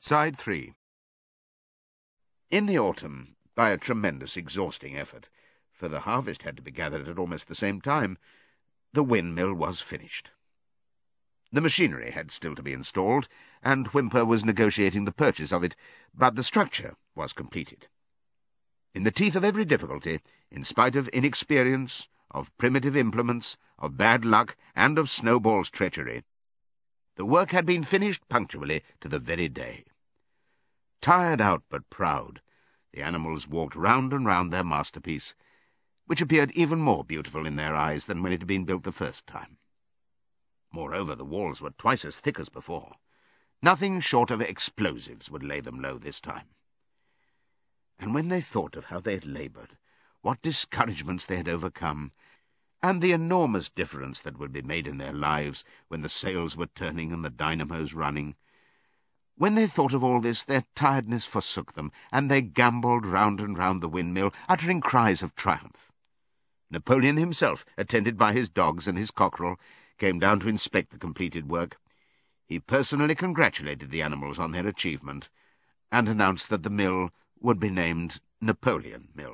Side 3. In the autumn, by a tremendous exhausting effort, for the harvest had to be gathered at almost the same time, the windmill was finished. The machinery had still to be installed, and Whymper was negotiating the purchase of it, but the structure was completed. In the teeth of every difficulty, in spite of inexperience, of primitive implements, of bad luck, and of Snowball's treachery, the work had been finished punctually to the very day. Tired out but proud, the animals walked round and round their masterpiece, which appeared even more beautiful in their eyes than when it had been built the first time. Moreover, the walls were twice as thick as before. Nothing short of explosives would lay them low this time. And when they thought of how they had laboured, what discouragements they had overcome, and the enormous difference that would be made in their lives when the sails were turning and the dynamos running, when they thought of all this, their tiredness forsook them, and they gambolled round and round the windmill, uttering cries of triumph. Napoleon himself, attended by his dogs and his cockerel, came down to inspect the completed work. He personally congratulated the animals on their achievement, and announced that the mill would be named Napoleon Mill.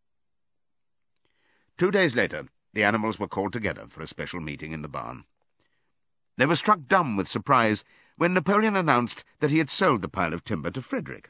2 days later, the animals were called together for a special meeting in the barn. They were struck dumb with surprise when Napoleon announced that he had sold the pile of timber to Frederick.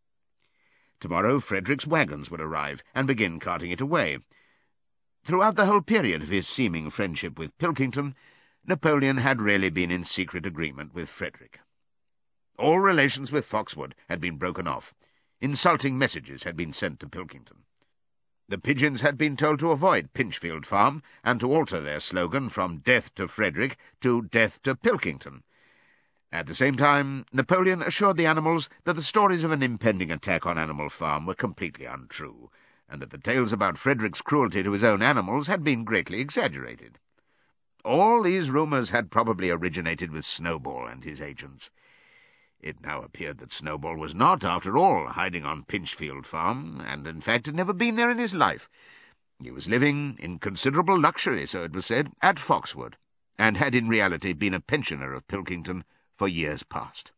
Tomorrow Frederick's wagons would arrive and begin carting it away. Throughout the whole period of his seeming friendship with Pilkington, Napoleon had really been in secret agreement with Frederick. All relations with Foxwood had been broken off. Insulting messages had been sent to Pilkington. The pigeons had been told to avoid Pinchfield Farm and to alter their slogan from Death to Frederick to Death to Pilkington. At the same time, Napoleon assured the animals that the stories of an impending attack on Animal Farm were completely untrue, and that the tales about Frederick's cruelty to his own animals had been greatly exaggerated. All these rumours had probably originated with Snowball and his agents. It now appeared that Snowball was not, after all, hiding on Pinchfield Farm, and in fact had never been there in his life. He was living, in considerable luxury, so it was said, at Foxwood, and had in reality been a pensioner of Pilkington for years past.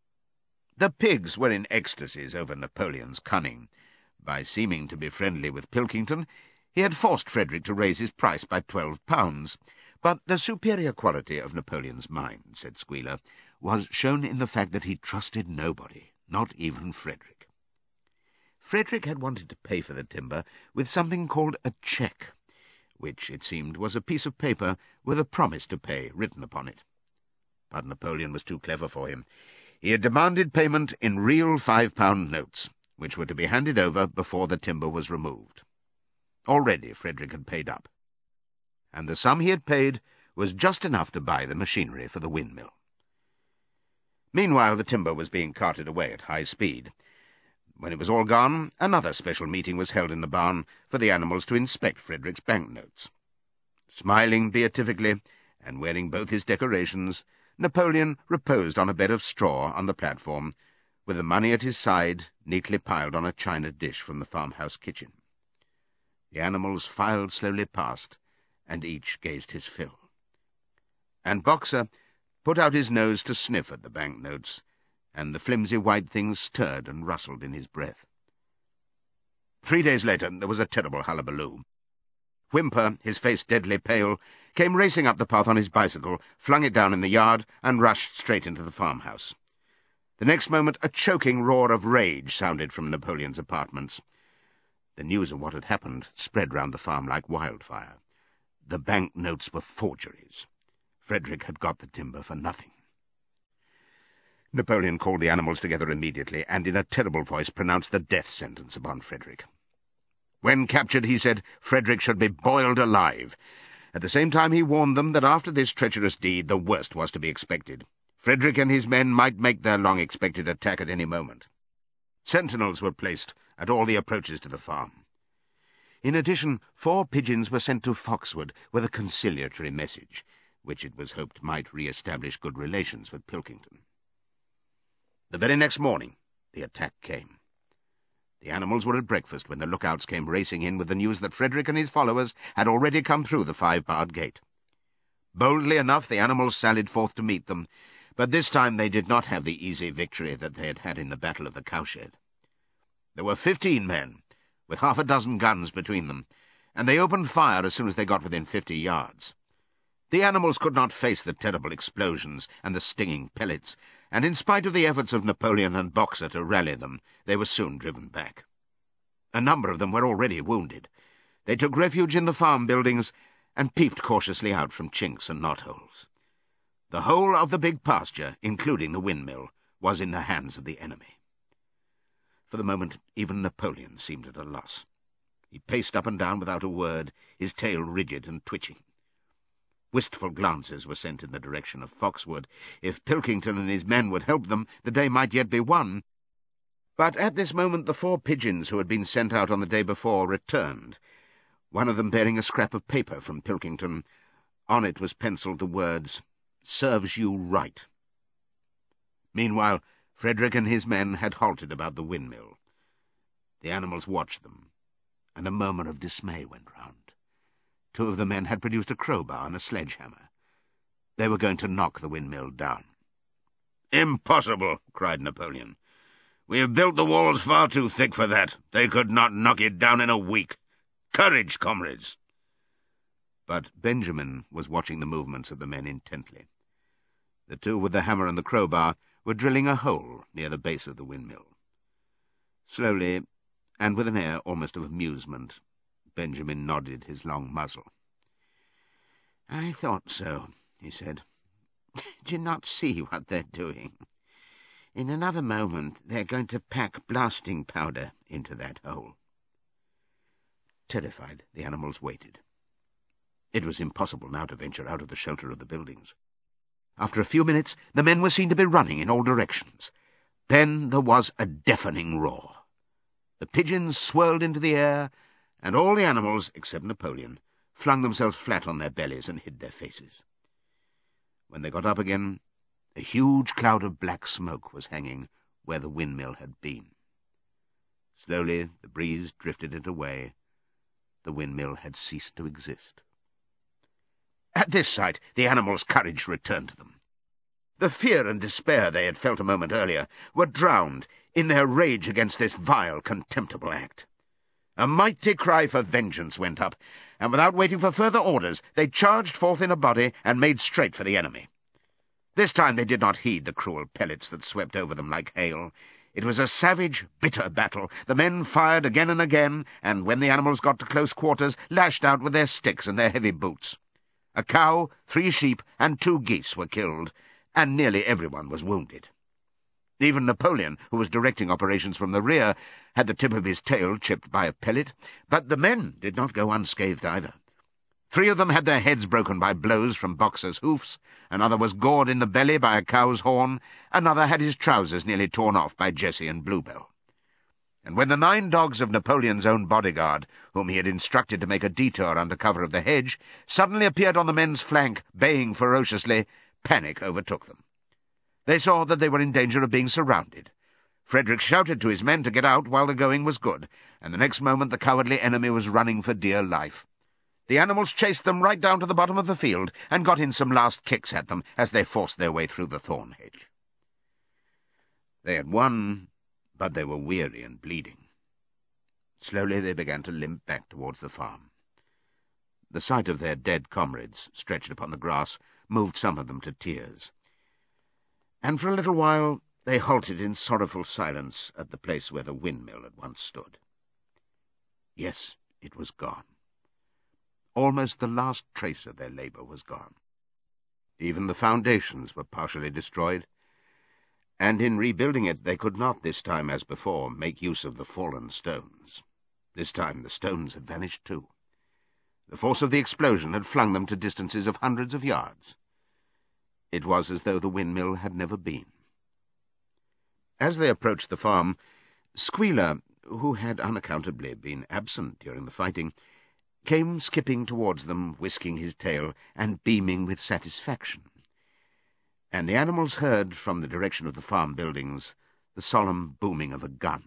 The pigs were in ecstasies over Napoleon's cunning. By seeming to be friendly with Pilkington, he had forced Frederick to raise his price by £12. But the superior quality of Napoleon's mind, said Squealer, was shown in the fact that he trusted nobody, not even Frederick. Frederick had wanted to pay for the timber with something called a cheque, which, it seemed, was a piece of paper with a promise to pay written upon it. But Napoleon was too clever for him. He had demanded payment in real £5 notes, which were to be handed over before the timber was removed. Already Frederick had paid up, and the sum he had paid was just enough to buy the machinery for the windmill. Meanwhile, the timber was being carted away at high speed. When it was all gone, another special meeting was held in the barn for the animals to inspect Frederick's banknotes. Smiling beatifically, and wearing both his decorations, Napoleon reposed on a bed of straw on the platform, with the money at his side, neatly piled on a china dish from the farmhouse kitchen. The animals filed slowly past, and each gazed his fill. And Boxer put out his nose to sniff at the banknotes, and the flimsy white things stirred and rustled in his breath. 3 days later there was a terrible hullabaloo. Whymper, his face deadly pale, came racing up the path on his bicycle, flung it down in the yard, and rushed straight into the farmhouse. The next moment a choking roar of rage sounded from Napoleon's apartments. The news of what had happened spread round the farm like wildfire. The bank notes were forgeries. Frederick had got the timber for nothing. Napoleon called the animals together immediately, and in a terrible voice pronounced the death sentence upon Frederick. When captured, he said, Frederick should be boiled alive. At the same time he warned them that after this treacherous deed the worst was to be expected. Frederick and his men might make their long-expected attack at any moment. Sentinels were placed at all the approaches to the farm. In addition, 4 pigeons were sent to Foxwood with a conciliatory message, which it was hoped might re-establish good relations with Pilkington. The very next morning the attack came. The animals were at breakfast when the lookouts came racing in with the news that Frederick and his followers had already come through the 5-barred gate. Boldly enough the animals sallied forth to meet them, But this time they did not have the easy victory that they had had in the Battle of the Cowshed. There were 15 men, with half a dozen guns between them, and they opened fire as soon as they got within 50 yards. The animals could not face the terrible explosions and the stinging pellets, and in spite of the efforts of Napoleon and Boxer to rally them, they were soon driven back. A number of them were already wounded. They took refuge in the farm buildings and peeped cautiously out from chinks and knotholes. The whole of the big pasture, including the windmill, was in the hands of the enemy. For the moment, even Napoleon seemed at a loss. He paced up and down without a word, his tail rigid and twitching. Wistful glances were sent in the direction of Foxwood. If Pilkington and his men would help them, the day might yet be won. But at this moment the 4 pigeons who had been sent out on the day before returned, one of them bearing a scrap of paper from Pilkington. On it was pencilled the words, "Serves you right." Meanwhile, Frederick and his men had halted about the windmill. The animals watched them, and a murmur of dismay went round. 2 of the men had produced a crowbar and a sledgehammer. They were going to knock the windmill down. "Impossible!" cried Napoleon. "We have built the walls far too thick for that. They could not knock it down in a week. Courage, comrades!" But Benjamin was watching the movements of the men intently. The 2 with the hammer and the crowbar were drilling a hole near the base of the windmill. Slowly, and with an air almost of amusement, Benjamin nodded his long muzzle. "I thought so," he said. "Do you not see what they're doing? In another moment they're going to pack blasting powder into that hole." Terrified, the animals waited. It was impossible now to venture out of the shelter of the buildings. After a few minutes, the men were seen to be running in all directions. Then there was a deafening roar. The pigeons swirled into the air, and all the animals, except Napoleon, flung themselves flat on their bellies and hid their faces. When they got up again, a huge cloud of black smoke was hanging where the windmill had been. Slowly the breeze drifted it away. The windmill had ceased to exist. At this sight, the animals' courage returned to them. The fear and despair they had felt a moment earlier were drowned in their rage against this vile, contemptible act. A mighty cry for vengeance went up, and without waiting for further orders, they charged forth in a body and made straight for the enemy. This time they did not heed the cruel pellets that swept over them like hail. It was a savage, bitter battle. The men fired again and again, and when the animals got to close quarters, lashed out with their sticks and their heavy boots. A cow, 3 sheep, and 2 geese were killed, and nearly everyone was wounded. Even Napoleon, who was directing operations from the rear, had the tip of his tail chipped by a pellet, but the men did not go unscathed either. 3 of them had their heads broken by blows from Boxer's hoofs, another was gored in the belly by a cow's horn, another had his trousers nearly torn off by Jessie and Bluebell. And when the 9 dogs of Napoleon's own bodyguard, whom he had instructed to make a detour under cover of the hedge, suddenly appeared on the men's flank, baying ferociously, panic overtook them. They saw that they were in danger of being surrounded. Frederick shouted to his men to get out while the going was good, and the next moment the cowardly enemy was running for dear life. The animals chased them right down to the bottom of the field and got in some last kicks at them as they forced their way through the thorn hedge. They had won, but they were weary and bleeding. Slowly they began to limp back towards the farm. The sight of their dead comrades stretched upon the grass moved some of them to tears, and for a little while they halted in sorrowful silence at the place where the windmill had once stood. Yes, it was gone. Almost the last trace of their labour was gone. Even the foundations were partially destroyed, and in rebuilding it they could not this time, as before, make use of the fallen stones. This time the stones had vanished too. The force of the explosion had flung them to distances of hundreds of yards. It was as though the windmill had never been. As they approached the farm, Squealer, who had unaccountably been absent during the fighting, came skipping towards them, whisking his tail and beaming with satisfaction. And the animals heard, from the direction of the farm buildings, the solemn booming of a gun.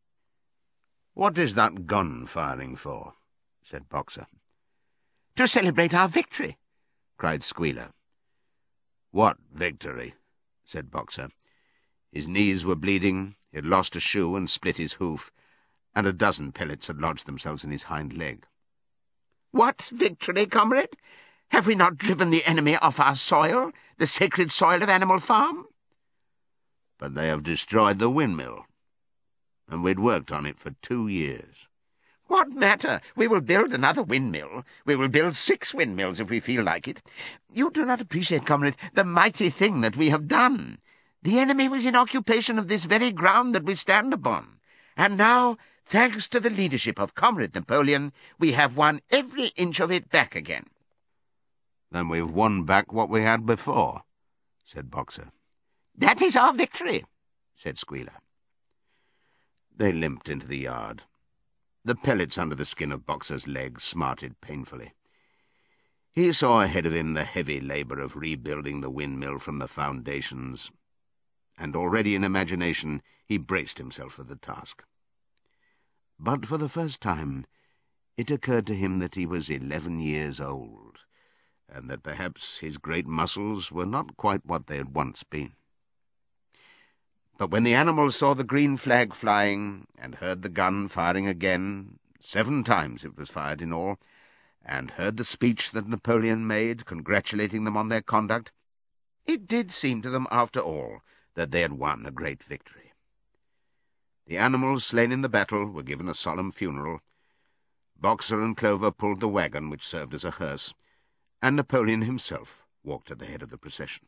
"What is that gun firing for?" said Boxer. "To celebrate our victory," cried Squealer. "What victory?" said Boxer. His knees were bleeding, he had lost a shoe and split his hoof, and a dozen pellets had lodged themselves in his hind leg. "What victory, comrade? Have we not driven the enemy off our soil, the sacred soil of Animal Farm?" "But they have destroyed the windmill, and we'd worked on it for 2 years. "What matter? We will build another windmill. We will build 6 windmills if we feel like it. You do not appreciate, comrade, the mighty thing that we have done. The enemy was in occupation of this very ground that we stand upon, and now, thanks to the leadership of Comrade Napoleon, we have won every inch of it back again." "Then we've won back what we had before," said Boxer. "That is our victory," said Squealer. They limped into the yard. The pellets under the skin of Boxer's leg smarted painfully. He saw ahead of him the heavy labour of rebuilding the windmill from the foundations, and already in imagination he braced himself for the task. But for the first time it occurred to him that he was 11 years old, and that perhaps his great muscles were not quite what they had once been. But when the animals saw the green flag flying, and heard the gun firing again, 7 times it was fired in all, and heard the speech that Napoleon made, congratulating them on their conduct, it did seem to them, after all, that they had won a great victory. The animals slain in the battle were given a solemn funeral. Boxer and Clover pulled the wagon which served as a hearse, and Napoleon himself walked at the head of the procession.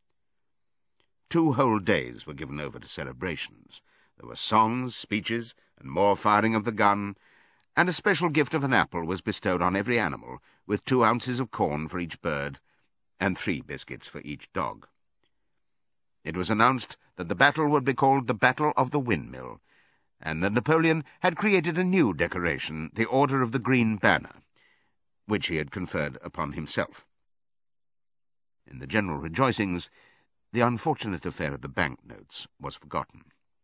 2 whole days were given over to celebrations. There were songs, speeches, and more firing of the gun, and a special gift of an apple was bestowed on every animal, with 2 ounces of corn for each bird, and 3 biscuits for each dog. It was announced that the battle would be called the Battle of the Windmill, and that Napoleon had created a new decoration, the Order of the Green Banner, which he had conferred upon himself. In the general rejoicings, the unfortunate affair of the banknotes was forgotten.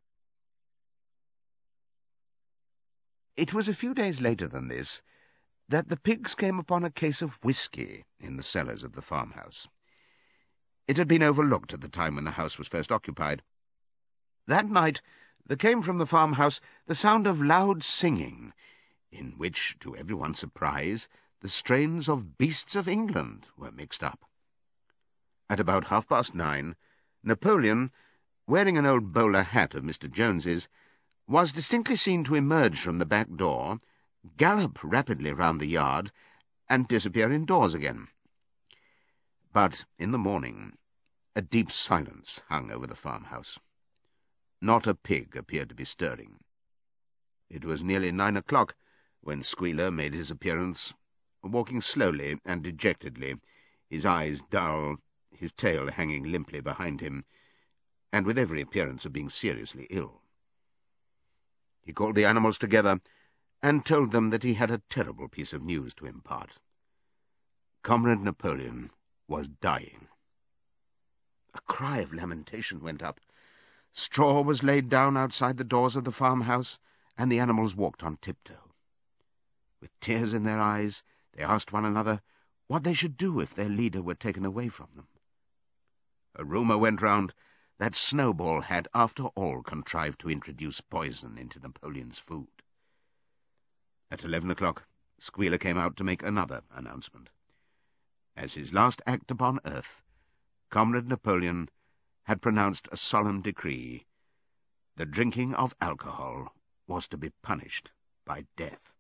It was a few days later than this that the pigs came upon a case of whisky in the cellars of the farmhouse. It had been overlooked at the time when the house was first occupied. That night there came from the farmhouse the sound of loud singing, in which, to everyone's surprise, the strains of Beasts of England were mixed up. At about 9:30, Napoleon, wearing an old bowler hat of Mr. Jones's, was distinctly seen to emerge from the back door, gallop rapidly round the yard, and disappear indoors again. But in the morning a deep silence hung over the farmhouse. Not a pig appeared to be stirring. It was nearly 9 o'clock when Squealer made his appearance, walking slowly and dejectedly, his eyes dull, his tail hanging limply behind him, and with every appearance of being seriously ill. He called the animals together and told them that he had a terrible piece of news to impart. Comrade Napoleon was dying. A cry of lamentation went up. Straw was laid down outside the doors of the farmhouse, and the animals walked on tiptoe. With tears in their eyes, they asked one another what they should do if their leader were taken away from them. A rumour went round that Snowball had, after all, contrived to introduce poison into Napoleon's food. At 11 o'clock, Squealer came out to make another announcement. As his last act upon earth, Comrade Napoleon had pronounced a solemn decree. The drinking of alcohol was to be punished by death.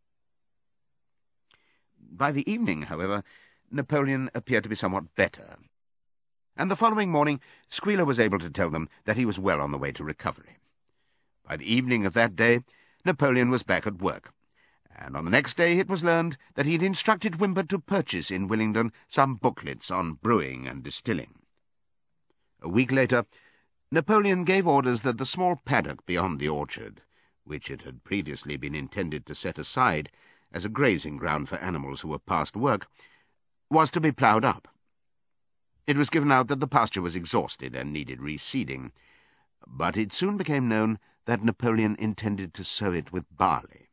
By the evening, however, Napoleon appeared to be somewhat better, and the following morning Squealer was able to tell them that he was well on the way to recovery. By the evening of that day, Napoleon was back at work, and on the next day it was learned that he had instructed Wimber to purchase in Willingdon some booklets on brewing and distilling. A week later, Napoleon gave orders that the small paddock beyond the orchard, which it had previously been intended to set aside as a grazing ground for animals who were past work, was to be ploughed up. It was given out that the pasture was exhausted and needed reseeding, but it soon became known that Napoleon intended to sow it with barley.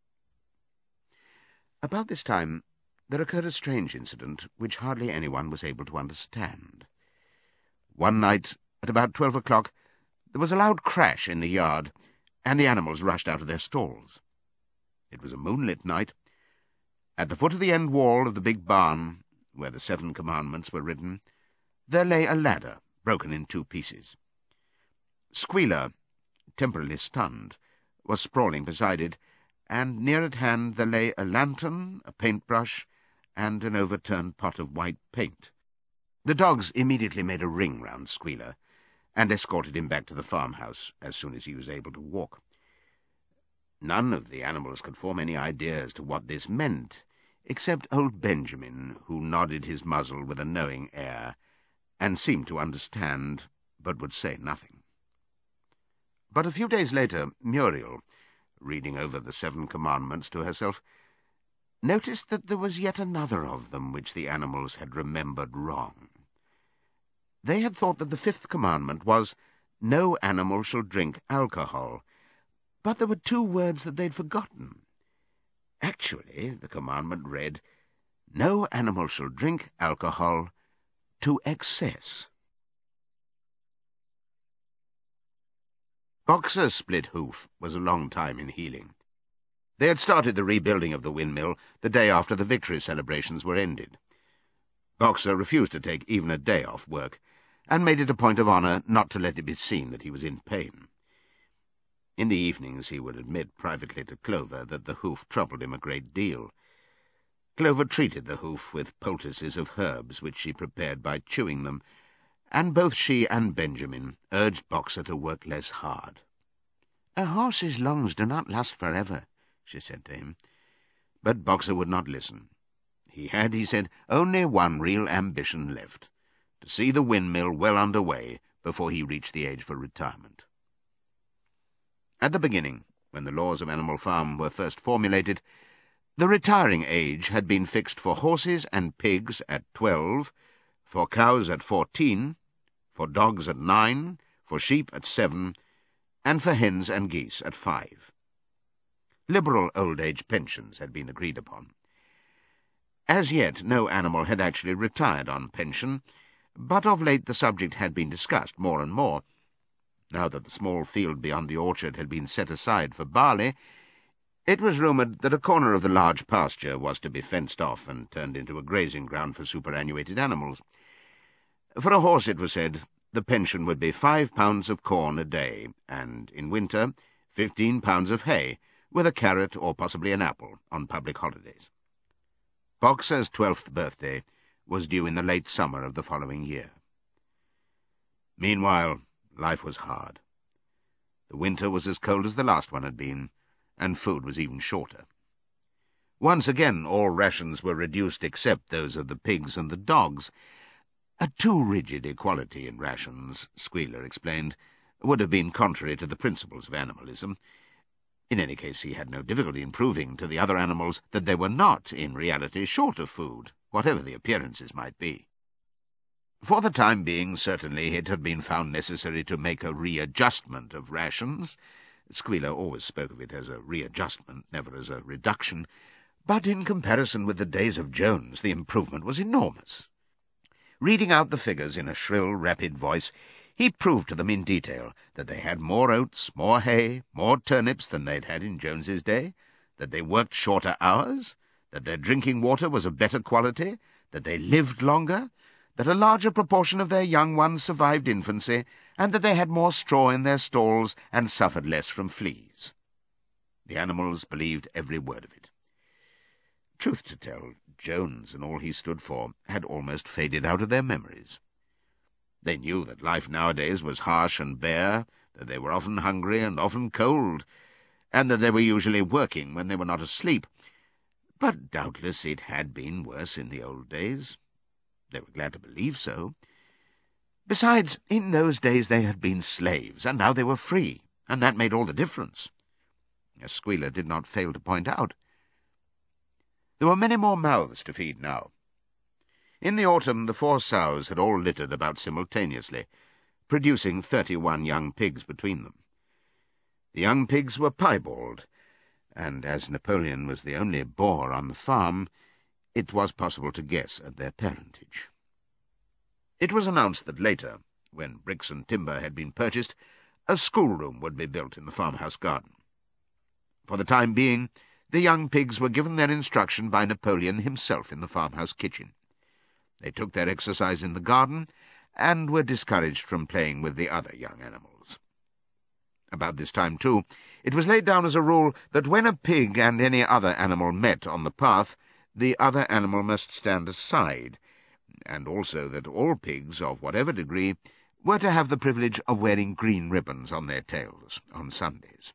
About this time there occurred a strange incident which hardly anyone was able to understand. One night At about 12 o'clock, there was a loud crash in the yard, and the animals rushed out of their stalls. It was a moonlit night. At the foot of the end wall of the big barn, where the 7 Commandments were written, there lay a ladder, broken in 2 pieces. Squealer, temporarily stunned, was sprawling beside it, and near at hand there lay a lantern, a paintbrush, and an overturned pot of white paint. The dogs immediately made a ring round Squealer, and escorted him back to the farmhouse as soon as he was able to walk. None of the animals could form any idea as to what this meant, except old Benjamin, who nodded his muzzle with a knowing air, and seemed to understand, but would say nothing. But a few days later, Muriel, reading over the 7 Commandments to herself, noticed that there was yet another of them which the animals had remembered wrong. They had thought that the 5th commandment was, "No animal shall drink alcohol," but there were 2 words that they'd forgotten. Actually, the commandment read, "No animal shall drink alcohol to excess." Boxer's split hoof was a long time in healing. They had started the rebuilding of the windmill the day after the victory celebrations were ended. Boxer refused to take even a day off work, and made it a point of honour not to let it be seen that he was in pain. In the evenings he would admit privately to Clover that the hoof troubled him a great deal. Clover treated the hoof with poultices of herbs which she prepared by chewing them, and both she and Benjamin urged Boxer to work less hard. "A horse's lungs do not last forever," she said to him. But Boxer would not listen. He had, he said, only one real ambition left, to see the windmill well under way before he reached the age for retirement. At the beginning, when the laws of Animal Farm were first formulated, the retiring age had been fixed for horses and pigs at 12, for cows at 14, for dogs at 9, for sheep at 7, and for hens and geese at 5. Liberal old-age pensions had been agreed upon. As yet no animal had actually retired on pension, but of late the subject had been discussed more and more. Now that the small field beyond the orchard had been set aside for barley, it was rumoured that a corner of the large pasture was to be fenced off and turned into a grazing ground for superannuated animals. For a horse, it was said, the pension would be 5 pounds of corn a day, and, in winter, 15 pounds of hay, with a carrot or possibly an apple on public holidays. Boxer's 12th birthday was due in the late summer of the following year. Meanwhile, life was hard. The winter was as cold as the last one had been, and food was even shorter. Once again all rations were reduced except those of the pigs and the dogs. A too rigid equality in rations, Squealer explained, would have been contrary to the principles of animalism. In any case, he had no difficulty in proving to the other animals that they were not, in reality, short of food, whatever the appearances might be. For the time being, certainly, it had been found necessary to make a readjustment of rations. Squealer always spoke of it as a readjustment, never as a reduction, but in comparison with the days of Jones, the improvement was enormous. Reading out the figures in a shrill, rapid voice, he proved to them in detail that they had more oats, more hay, more turnips than they'd had in Jones's day, that they worked shorter hours, that their drinking water was of better quality, that they lived longer, that a larger proportion of their young ones survived infancy, and that they had more straw in their stalls and suffered less from fleas. The animals believed every word of it. Truth to tell, Jones and all he stood for had almost faded out of their memories. They knew that life nowadays was harsh and bare, that they were often hungry and often cold, and that they were usually working when they were not asleep. But doubtless it had been worse in the old days. They were glad to believe so. Besides, in those days they had been slaves, and now they were free, and that made all the difference, as Squealer did not fail to point out. There were many more mouths to feed now. In the autumn the 4 sows had all littered about simultaneously, producing 31 young pigs between them. The young pigs were piebald, and as Napoleon was the only boar on the farm, it was possible to guess at their parentage. It was announced that later, when bricks and timber had been purchased, a schoolroom would be built in the farmhouse garden. For the time being, the young pigs were given their instruction by Napoleon himself in the farmhouse kitchen. They took their exercise in the garden, and were discouraged from playing with the other young animals. About this time, too, it was laid down as a rule that when a pig and any other animal met on the path, the other animal must stand aside, and also that all pigs, of whatever degree, were to have the privilege of wearing green ribbons on their tails on Sundays.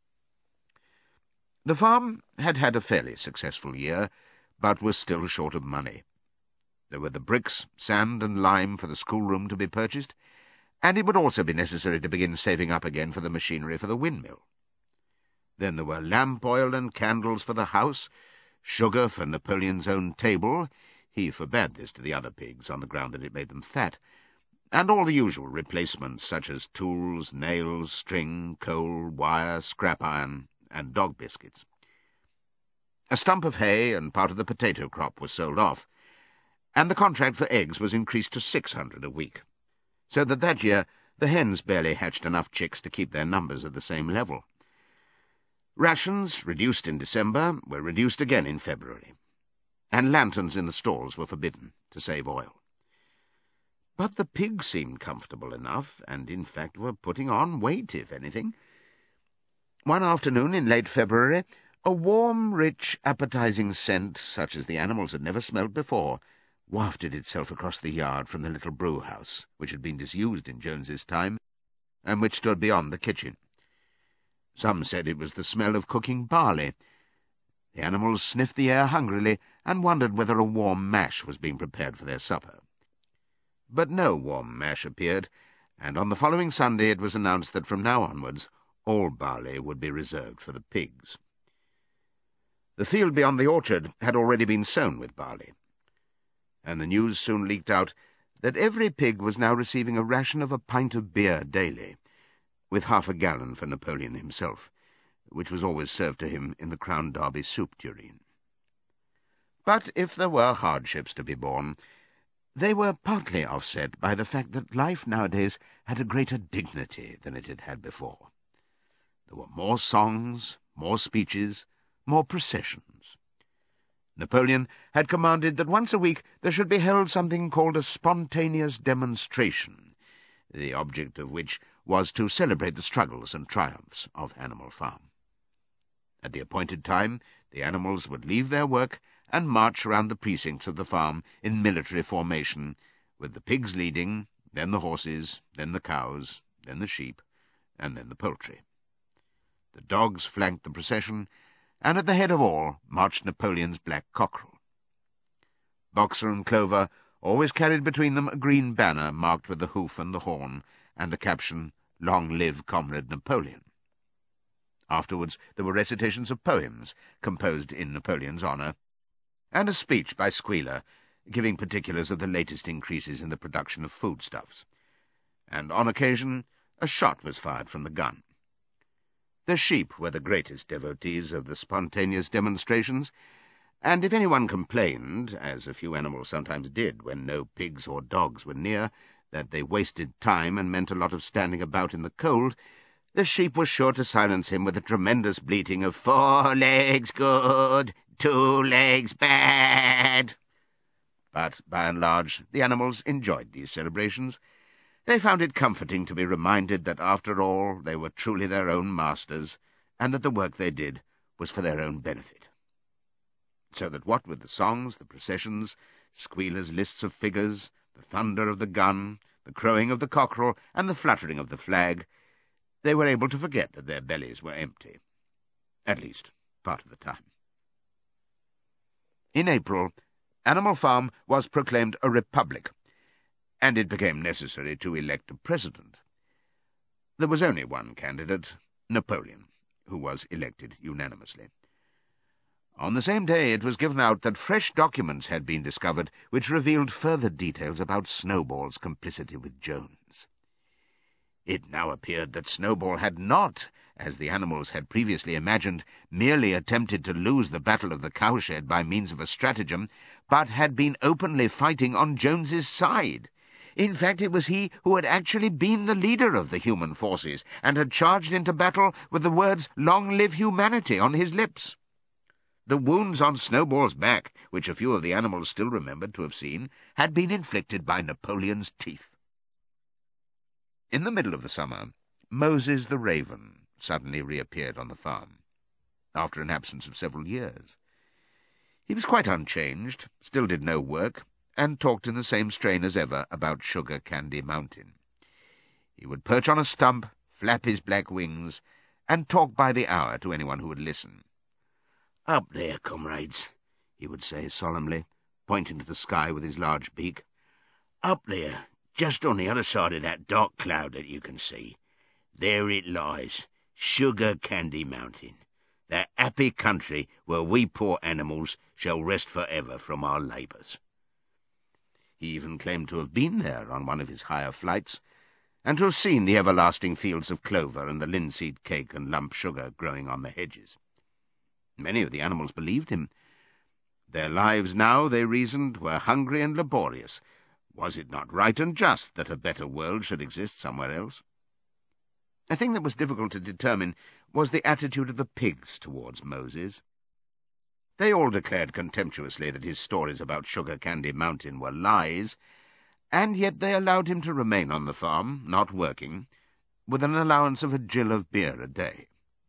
The farm had had a fairly successful year, but was still short of money. There were the bricks, sand and lime for the schoolroom to be purchased, and it would also be necessary to begin saving up again for the machinery for the windmill. Then there were lamp oil and candles for the house, sugar for Napoleon's own table — he forbade this to the other pigs on the ground that it made them fat — and all the usual replacements such as tools, nails, string, coal, wire, scrap iron, and dog biscuits. A stump of hay and part of the potato crop was sold off, and the contract for eggs was increased to 600 a week, so that year the hens barely hatched enough chicks to keep their numbers at the same level. Rations, reduced in December, were reduced again in February, and lanterns in the stalls were forbidden to save oil. But the pigs seemed comfortable enough, and in fact were putting on weight, if anything. One afternoon in late February, a warm, rich, appetizing scent, such as the animals had never smelt before, wafted itself across the yard from the little brew-house, which had been disused in Jones's time, and which stood beyond the kitchen. Some said it was the smell of cooking barley. The animals sniffed the air hungrily and wondered whether a warm mash was being prepared for their supper. But no warm mash appeared, and on the following Sunday it was announced that from now onwards all barley would be reserved for the pigs. The field beyond the orchard had already been sown with barley, and the news soon leaked out that every pig was now receiving a ration of a pint of beer daily, with half a gallon for Napoleon himself, which was always served to him in the Crown Derby soup tureen. But if there were hardships to be borne, they were partly offset by the fact that life nowadays had a greater dignity than it had had before. There were more songs, more speeches, more processions. Napoleon had commanded that once a week there should be held something called a spontaneous demonstration, the object of which was to celebrate the struggles and triumphs of Animal Farm. At the appointed time, the animals would leave their work and march round the precincts of the farm in military formation, with the pigs leading, then the horses, then the cows, then the sheep, and then the poultry. The dogs flanked the procession, and at the head of all marched Napoleon's black cockerel. Boxer and Clover always carried between them a green banner marked with the hoof and the horn, and the caption, "Long live Comrade Napoleon." Afterwards there were recitations of poems composed in Napoleon's honour, and a speech by Squealer, giving particulars of the latest increases in the production of foodstuffs. And on occasion a shot was fired from the gun. The sheep were the greatest devotees of the spontaneous demonstrations, and if anyone complained, as a few animals sometimes did when no pigs or dogs were near, that they wasted time and meant a lot of standing about in the cold, the sheep was sure to silence him with a tremendous bleating of 4 legs good, 2 legs bad. But by and large the animals enjoyed these celebrations. They found it comforting to be reminded that after all they were truly their own masters, and that the work they did was for their own benefit. So that what with the songs, the processions, Squealer's lists of figures, the thunder of the gun, the crowing of the cockerel, and the fluttering of the flag, they were able to forget that their bellies were empty, at least part of the time. In April, Animal Farm was proclaimed a republic, and it became necessary to elect a president. There was only one candidate, Napoleon, who was elected unanimously. On the same day it was given out that fresh documents had been discovered which revealed further details about Snowball's complicity with Jones. It now appeared that Snowball had not, as the animals had previously imagined, merely attempted to lose the battle of the cowshed by means of a stratagem, but had been openly fighting on Jones's side. In fact, it was he who had actually been the leader of the human forces and had charged into battle with the words "Long live humanity" on his lips. The wounds on Snowball's back, which a few of the animals still remembered to have seen, had been inflicted by Napoleon's teeth. In the middle of the summer, Moses the raven suddenly reappeared on the farm, after an absence of several years. He was quite unchanged, still did no work, and talked in the same strain as ever about Sugar Candy Mountain. He would perch on a stump, flap his black wings, and talk by the hour to anyone who would listen. "Up there, comrades," he would say solemnly, pointing to the sky with his large beak. "Up there, just on the other side of that dark cloud that you can see. There it lies, Sugar Candy Mountain, that happy country where we poor animals shall rest forever from our labours." He even claimed to have been there on one of his higher flights, and to have seen the everlasting fields of clover and the linseed cake and lump sugar growing on the hedges. Many of the animals believed him. Their lives now, they reasoned, were hungry and laborious. Was it not right and just that a better world should exist somewhere else? A thing that was difficult to determine was the attitude of the pigs towards Moses. They all declared contemptuously that his stories about Sugar Candy Mountain were lies, and yet they allowed him to remain on the farm, not working, with an allowance of a gill of beer a day.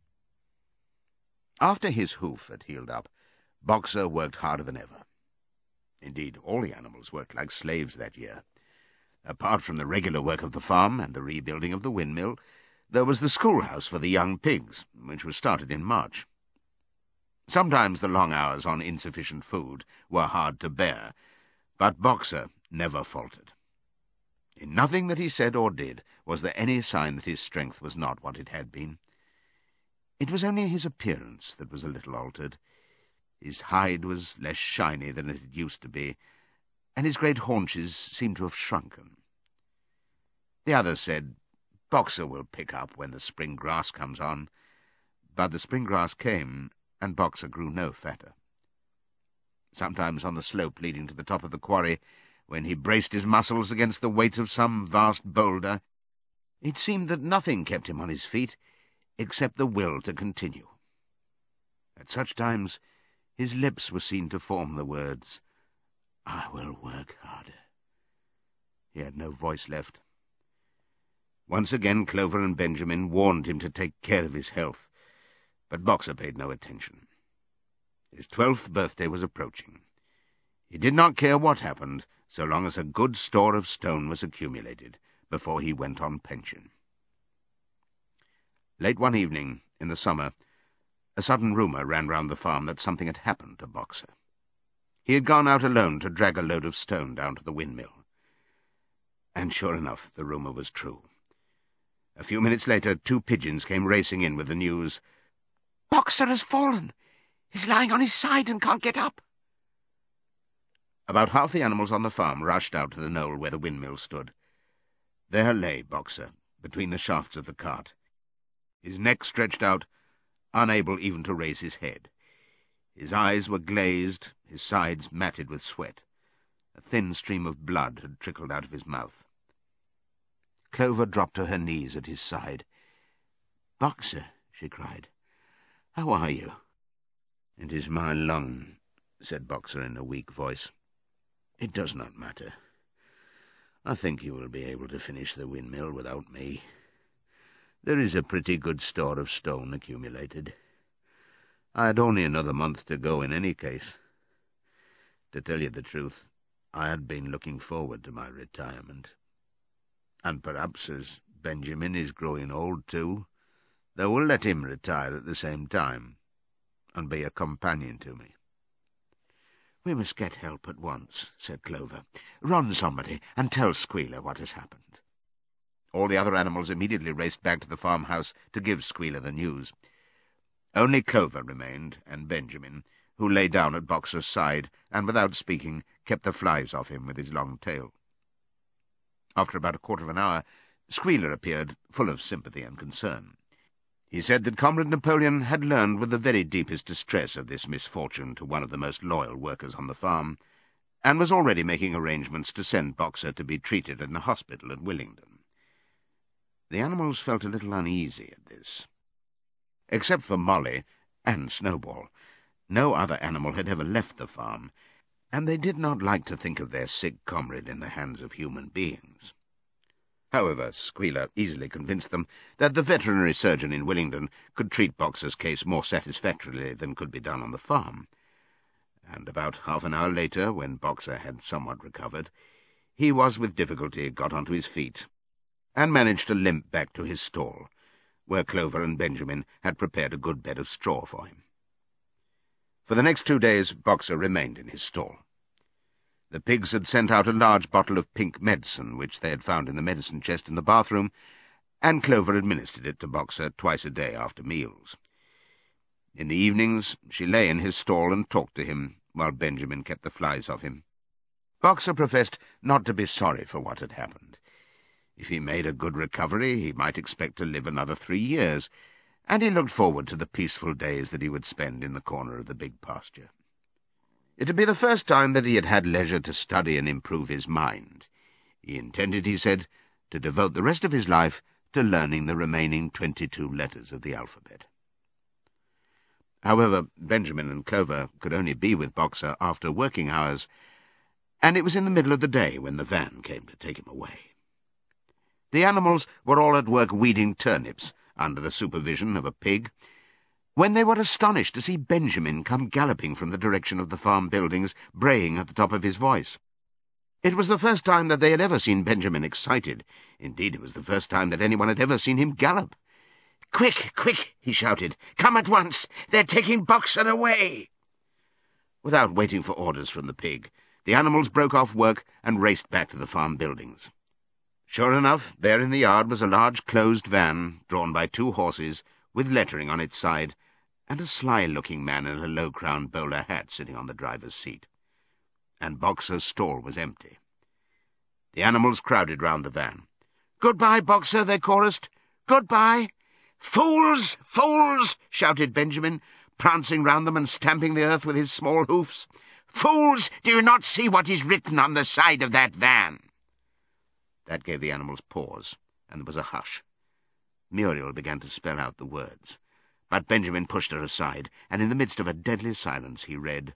After his hoof had healed up, Boxer worked harder than ever. Indeed, all the animals worked like slaves that year. Apart from the regular work of the farm and the rebuilding of the windmill, there was the schoolhouse for the young pigs, which was started in March. Sometimes the long hours on insufficient food were hard to bear, but Boxer never faltered. In nothing that he said or did was there any sign that his strength was not what it had been. It was only his appearance that was a little altered. His hide was less shiny than it had used to be, and his great haunches seemed to have shrunken. The others said, "Boxer will pick up when the spring grass comes on," but the spring grass came, and Boxer grew no fatter. Sometimes on the slope leading to the top of the quarry, when he braced his muscles against the weight of some vast boulder, it seemed that nothing kept him on his feet except the will to continue. At such times his lips were seen to form the words, "I will work harder." He had no voice left. Once again Clover and Benjamin warned him to take care of his health, but Boxer paid no attention. His 12th birthday was approaching. He did not care what happened, so long as a good store of stone was accumulated before he went on pension. Late one evening, in the summer, a sudden rumour ran round the farm that something had happened to Boxer. He had gone out alone to drag a load of stone down to the windmill. And sure enough, the rumour was true. A few minutes later, 2 pigeons came racing in with the news, "Boxer has fallen. He's lying on his side and can't get up." About half the animals on the farm rushed out to the knoll where the windmill stood. There lay Boxer, between the shafts of the cart, his neck stretched out, unable even to raise his head. His eyes were glazed, his sides matted with sweat. A thin stream of blood had trickled out of his mouth. Clover dropped to her knees at his side. "Boxer," she cried, "how are you?" "It is my lung," said Boxer in a weak voice. "It does not matter. I think you will be able to finish the windmill without me. There is a pretty good store of stone accumulated. I had only another month to go in any case. To tell you the truth, I had been looking forward to my retirement. And perhaps, as Benjamin is growing old too, they will let him retire at the same time, and be a companion to me." "We must get help at once," said Clover. "Run, somebody, and tell Squealer what has happened." All the other animals immediately raced back to the farmhouse to give Squealer the news. Only Clover remained, and Benjamin, who lay down at Boxer's side, and without speaking kept the flies off him with his long tail. After about a quarter of an hour, Squealer appeared, full of sympathy and concern. He said that Comrade Napoleon had learned with the very deepest distress of this misfortune to one of the most loyal workers on the farm, and was already making arrangements to send Boxer to be treated in the hospital at Willingdon. The animals felt a little uneasy at this. Except for Molly and Snowball, no other animal had ever left the farm, and they did not like to think of their sick comrade in the hands of human beings. However, Squealer easily convinced them that the veterinary surgeon in Willingdon could treat Boxer's case more satisfactorily than could be done on the farm. And about half an hour later, when Boxer had somewhat recovered, he was with difficulty got onto his feet, and managed to limp back to his stall, where Clover and Benjamin had prepared a good bed of straw for him. For the next 2 days, Boxer remained in his stall. The pigs had sent out a large bottle of pink medicine, which they had found in the medicine chest in the bathroom, and Clover administered it to Boxer twice a day after meals. In the evenings, she lay in his stall and talked to him, while Benjamin kept the flies off him. Boxer professed not to be sorry for what had happened. If he made a good recovery, he might expect to live another 3 years, and he looked forward to the peaceful days that he would spend in the corner of the big pasture. It would be the first time that he had had leisure to study and improve his mind. He intended, he said, to devote the rest of his life to learning the remaining 22 letters of the alphabet. However, Benjamin and Clover could only be with Boxer after working hours, and it was in the middle of the day when the van came to take him away. The animals were all at work weeding turnips under the supervision of a pig, when they were astonished to see Benjamin come galloping from the direction of the farm buildings, braying at the top of his voice. It was the first time that they had ever seen Benjamin excited. Indeed, it was the first time that anyone had ever seen him gallop. "Quick, quick," he shouted. "Come at once! They're taking Boxer away!" Without waiting for orders from the pig, the animals broke off work and raced back to the farm buildings. Sure enough, there in the yard was a large closed van, drawn by 2 horses, with lettering on its side, and a sly-looking man in a low-crowned bowler hat sitting on the driver's seat. And Boxer's stall was empty. The animals crowded round the van. "Goodbye, Boxer," they chorused. "Goodbye." "Fools! Fools!" shouted Benjamin, prancing round them and stamping the earth with his small hoofs. "Fools! Do you not see what is written on the side of that van?" That gave the animals pause, and there was a hush. Muriel began to spell out the words, but Benjamin pushed her aside, and in the midst of a deadly silence he read,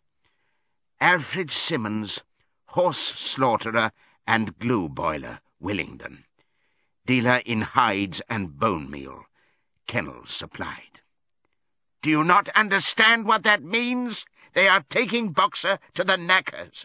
"Alfred Simmons, horse slaughterer and glue boiler, Willingdon. Dealer in hides and bone meal. Kennels supplied." "Do you not understand what that means? They are taking Boxer to the knackers."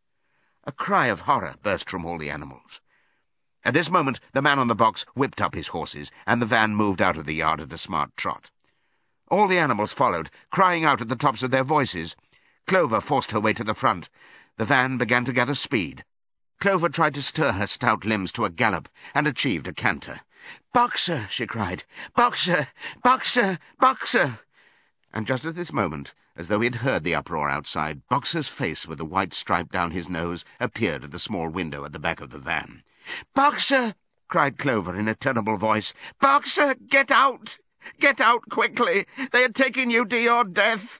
A cry of horror burst from all the animals. At this moment the man on the box whipped up his horses, and the van moved out of the yard at a smart trot. All the animals followed, crying out at the tops of their voices. Clover forced her way to the front. The van began to gather speed. Clover tried to stir her stout limbs to a gallop, and achieved a canter. "Boxer!" she cried. "Boxer! Boxer! Boxer!" And just at this moment, as though he had heard the uproar outside, Boxer's face, with a white stripe down his nose, appeared at the small window at the back of the van. "Boxer!" cried Clover in a terrible voice. "Boxer, get out! Get out quickly! They are taking you to your death!"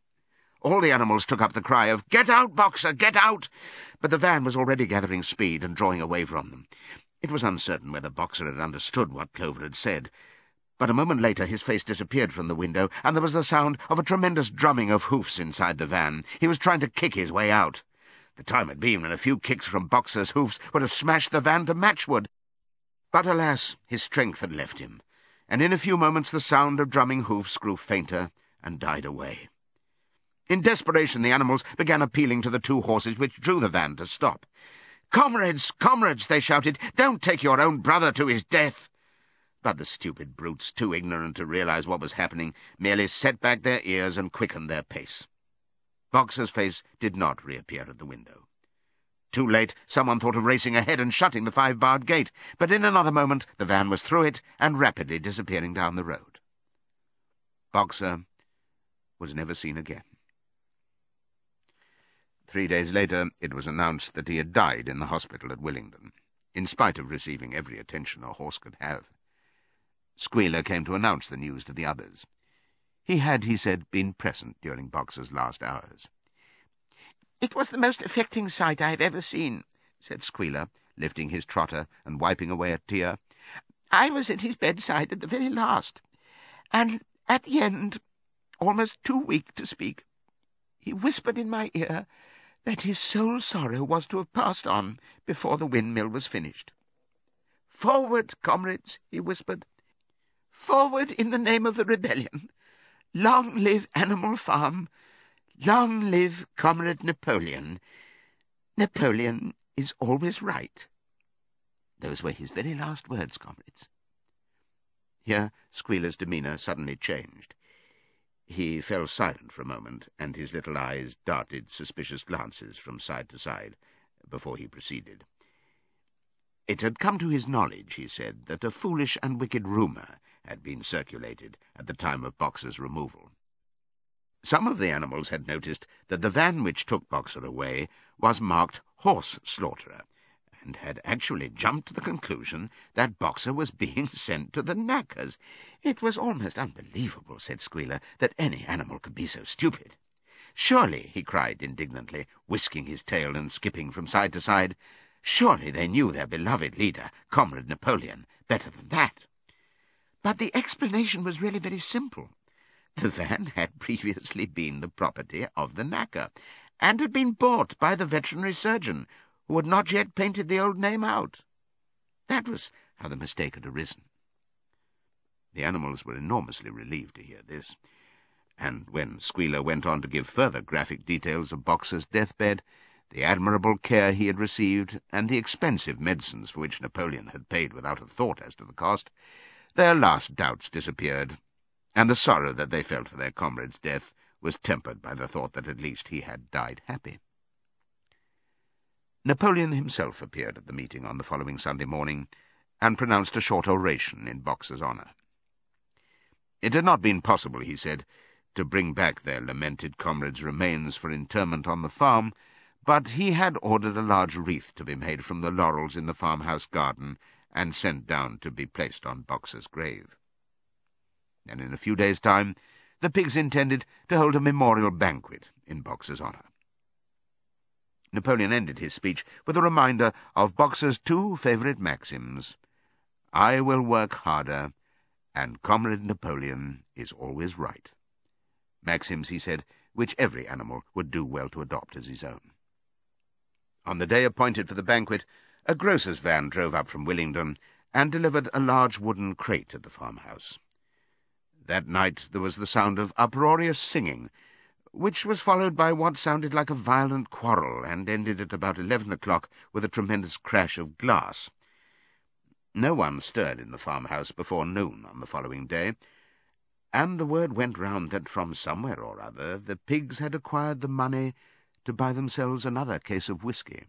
All the animals took up the cry of, "Get out, Boxer, get out!" But the van was already gathering speed and drawing away from them. It was uncertain whether Boxer had understood what Clover had said, but a moment later his face disappeared from the window, and there was the sound of a tremendous drumming of hoofs inside the van. He was trying to kick his way out. The time had been when a few kicks from Boxer's hoofs would have smashed the van to matchwood. But alas, his strength had left him, and in a few moments the sound of drumming hoofs grew fainter and died away. In desperation the animals began appealing to the 2 horses which drew the van to stop. "Comrades, comrades," they shouted, "don't take your own brother to his death." But the stupid brutes, too ignorant to realize what was happening, merely set back their ears and quickened their pace. Boxer's face did not reappear at the window. Too late, someone thought of racing ahead and shutting the 5-barred gate, but in another moment the van was through it and rapidly disappearing down the road. Boxer was never seen again. 3 days later it was announced that he had died in the hospital at Willingdon, in spite of receiving every attention a horse could have. Squealer came to announce the news to the others. He had, he said, been present during Boxer's last hours. "It was the most affecting sight I have ever seen," said Squealer, lifting his trotter and wiping away a tear. "I was at his bedside at the very last, and at the end, almost too weak to speak, he whispered in my ear that his sole sorrow was to have passed on before the windmill was finished. 'Forward, comrades,' he whispered. 'Forward in the name of the rebellion. Long live Animal Farm. Long live Comrade Napoleon. Napoleon is always right.' Those were his very last words, comrades." Here Squealer's demeanour suddenly changed. He fell silent for a moment, and his little eyes darted suspicious glances from side to side before he proceeded. It had come to his knowledge, he said, that a foolish and wicked rumour had been circulated at the time of Boxer's removal. Some of the animals had noticed that the van which took Boxer away was marked Horse Slaughterer, and had actually jumped to the conclusion that Boxer was being sent to the knackers. It was almost unbelievable, said Squealer, that any animal could be so stupid. "Surely," he cried indignantly, whisking his tail and skipping from side to side, "surely they knew their beloved leader, Comrade Napoleon, better than that." But the explanation was really very simple. The van had previously been the property of the knacker, and had been bought by the veterinary surgeon, who had not yet painted the old name out. That was how the mistake had arisen. The animals were enormously relieved to hear this, and when Squealer went on to give further graphic details of Boxer's deathbed, the admirable care he had received, and the expensive medicines for which Napoleon had paid without a thought as to the cost, their last doubts disappeared, and the sorrow that they felt for their comrade's death was tempered by the thought that at least he had died happy. Napoleon himself appeared at the meeting on the following Sunday morning, and pronounced a short oration in Boxer's honour. It had not been possible, he said, to bring back their lamented comrade's remains for interment on the farm, but he had ordered a large wreath to be made from the laurels in the farmhouse garden and sent down to be placed on Boxer's grave. And in a few days' time the pigs intended to hold a memorial banquet in Boxer's honour. Napoleon ended his speech with a reminder of Boxer's two favourite maxims: "I will work harder," and "Comrade Napoleon is always right." Maxims, he said, which every animal would do well to adopt as his own. On the day appointed for the banquet, a grocer's van drove up from Willingdon and delivered a large wooden crate at the farmhouse. That night there was the sound of uproarious singing, which was followed by what sounded like a violent quarrel, and ended at about 11 o'clock with a tremendous crash of glass. No one stirred in the farmhouse before noon on the following day, and the word went round that from somewhere or other the pigs had acquired the money to buy themselves another case of whisky.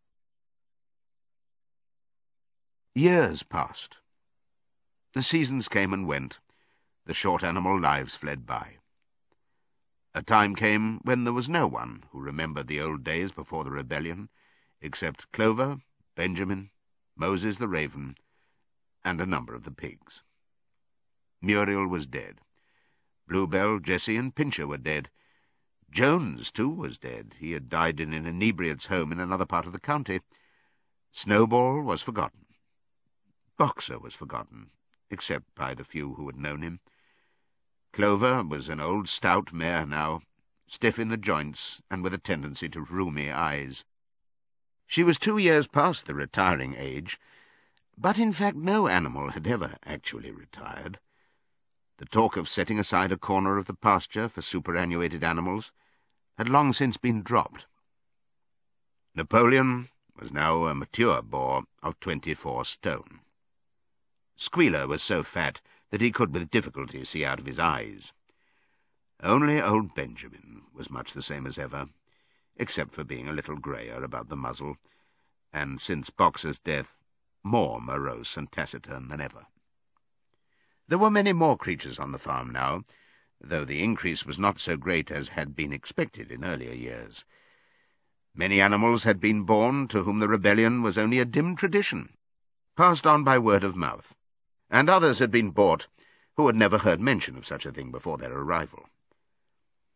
Years passed. The seasons came and went. The short animal lives fled by. A time came when there was no one who remembered the old days before the rebellion, except Clover, Benjamin, Moses the raven, and a number of the pigs. Muriel was dead. Bluebell, Jessie, and Pincher were dead. Jones, too, was dead. He had died in an inebriate's home in another part of the county. Snowball was forgotten. Boxer was forgotten, except by the few who had known him. Clover was an old stout mare now, stiff in the joints and with a tendency to rheumy eyes. She was 2 years past the retiring age, but in fact no animal had ever actually retired. The talk of setting aside a corner of the pasture for superannuated animals had long since been dropped. Napoleon was now a mature boar of 24 stone. Squealer was so fat that he could with difficulty see out of his eyes. Only old Benjamin was much the same as ever, except for being a little greyer about the muzzle, and since Boxer's death, more morose and taciturn than ever. There were many more creatures on the farm now, though the increase was not so great as had been expected in earlier years. Many animals had been born to whom the rebellion was only a dim tradition, passed on by word of mouth, and others had been bought who had never heard mention of such a thing before their arrival.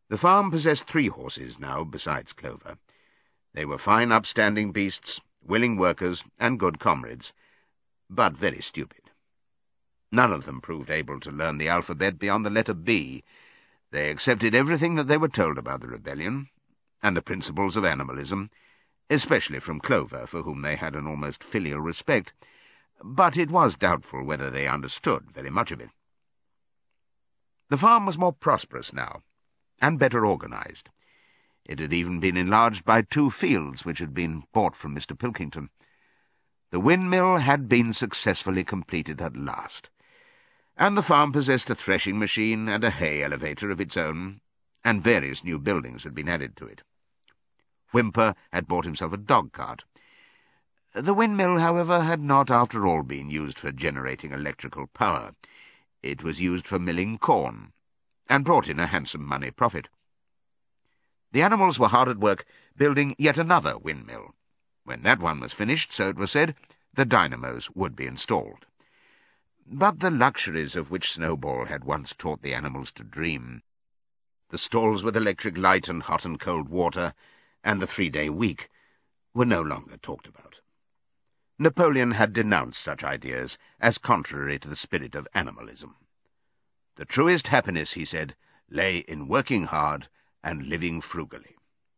The farm possessed 3 horses now, besides Clover. They were fine upstanding beasts, willing workers, and good comrades, but very stupid. None of them proved able to learn the alphabet beyond the letter B. They accepted everything that they were told about the rebellion, and the principles of animalism, especially from Clover, for whom they had an almost filial respect, but it was doubtful whether they understood very much of it. The farm was more prosperous now, and better organized. It had even been enlarged by 2 fields which had been bought from Mr. Pilkington. The windmill had been successfully completed at last, and the farm possessed a threshing machine and a hay elevator of its own, and various new buildings had been added to it. Whymper had bought himself a dog-cart. The windmill, however, had not after all been used for generating electrical power. It was used for milling corn, and brought in a handsome money profit. The animals were hard at work building yet another windmill. When that one was finished, so it was said, the dynamos would be installed. But the luxuries of which Snowball had once taught the animals to dream, the stalls with electric light and hot and cold water, and the 3-day week, were no longer talked about. Napoleon had denounced such ideas as contrary to the spirit of animalism. The truest happiness, he said, lay in working hard and living frugally.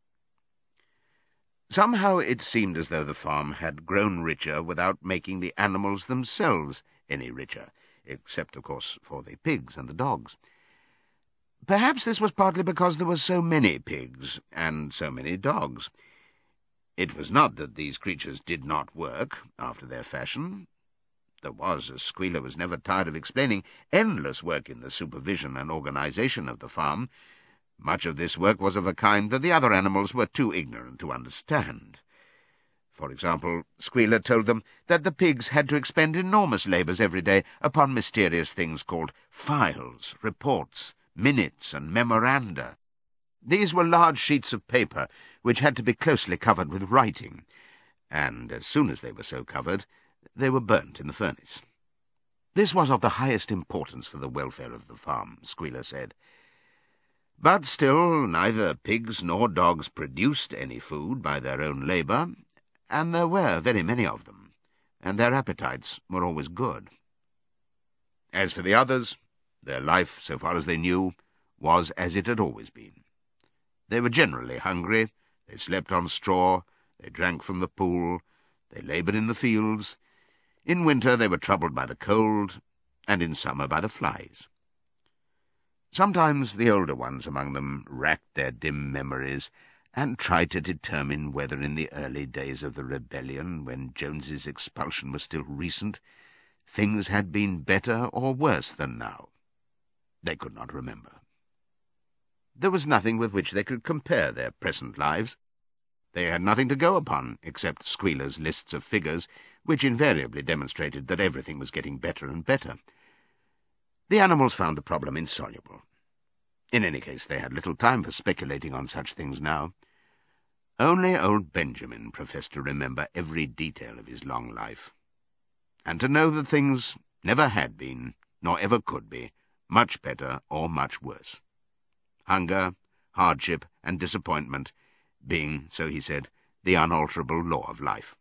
Somehow it seemed as though the farm had grown richer without making the animals themselves any richer, except, of course, for the pigs and the dogs. Perhaps this was partly because there were so many pigs and so many dogs. It was not that these creatures did not work after their fashion. There was, as Squealer was never tired of explaining, endless work in the supervision and organization of the farm. Much of this work was of a kind that the other animals were too ignorant to understand. For example, Squealer told them that the pigs had to expend enormous labours every day upon mysterious things called files, reports, minutes, and memoranda. These were large sheets of paper which had to be closely covered with writing, and as soon as they were so covered, they were burnt in the furnace. This was of the highest importance for the welfare of the farm, Squealer said. But still neither pigs nor dogs produced any food by their own labour, and there were very many of them, and their appetites were always good. As for the others, their life, so far as they knew, was as it had always been. They were generally hungry, they slept on straw, they drank from the pool, they laboured in the fields. In winter they were troubled by the cold, and in summer by the flies. Sometimes the older ones among them racked their dim memories and tried to determine whether in the early days of the rebellion, when Jones's expulsion was still recent, things had been better or worse than now. They could not remember. There was nothing with which they could compare their present lives. They had nothing to go upon except Squealer's lists of figures, which invariably demonstrated that everything was getting better and better. The animals found the problem insoluble. In any case, they had little time for speculating on such things now. Only old Benjamin professed to remember every detail of his long life, and to know that things never had been, nor ever could be, much better or much worse. Hunger, hardship, and disappointment being, so he said, the unalterable law of life.